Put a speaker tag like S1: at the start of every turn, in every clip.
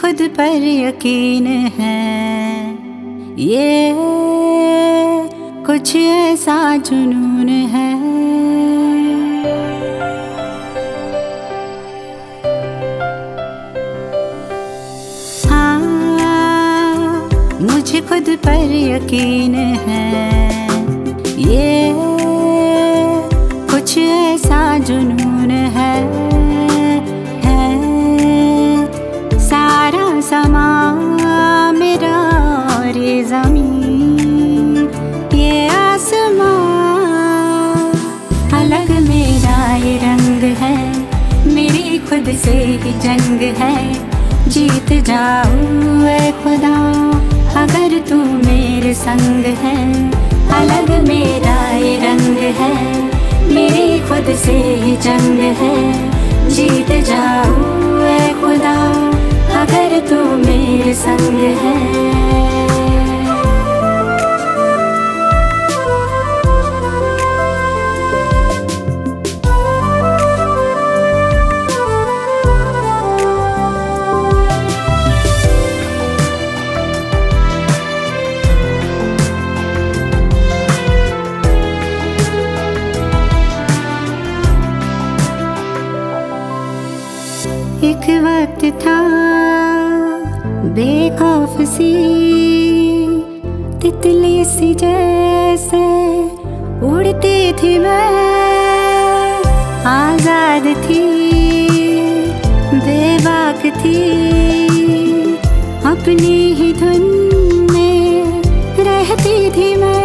S1: खुद पर यकीन है, ये कुछ ऐसा जुनून है। हाँ, मुझे खुद पर यकीन है, ये कुछ ऐसा जुनून है। सारा समा मेरा और ये ज़मीन, ये आसमां, अलग मेरा ये रंग है, मेरी खुद से ही जंग है। जीत जाऊं ऐ खुदा अगर तू मेरे संग है। अलग मेरा ये रंग है, मेरी खुद से ही जंग है। जीत जाऊं ऐ खुदा अगर तू मेरे संग है। एक वक्त था बेखौफ सी, तितली सी जैसे उड़ती थी मैं। आजाद थी, बेबाक थी, अपनी ही धुन में रहती थी मैं।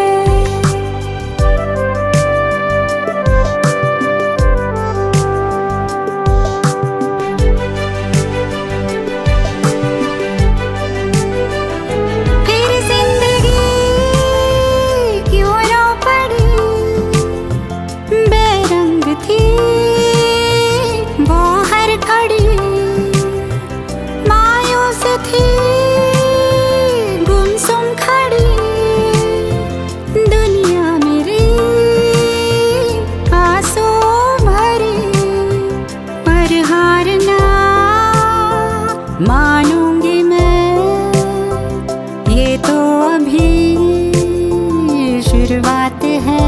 S1: मानूंगी मैं, ये तो अभी शुरुआत है।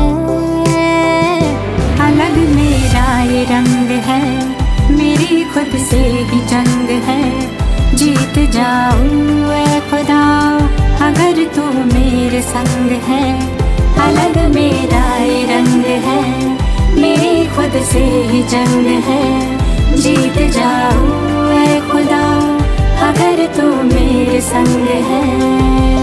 S1: अलग मेरा ये रंग है, मेरी खुद से ही जंग है। जीत जाऊं ऐ खुदा अगर तू मेरे संग है। अलग मेरा ये रंग है, मेरी खुद से ही जंग है। जीत जाऊं ऐ खुदा अगर तू मेरे संग है।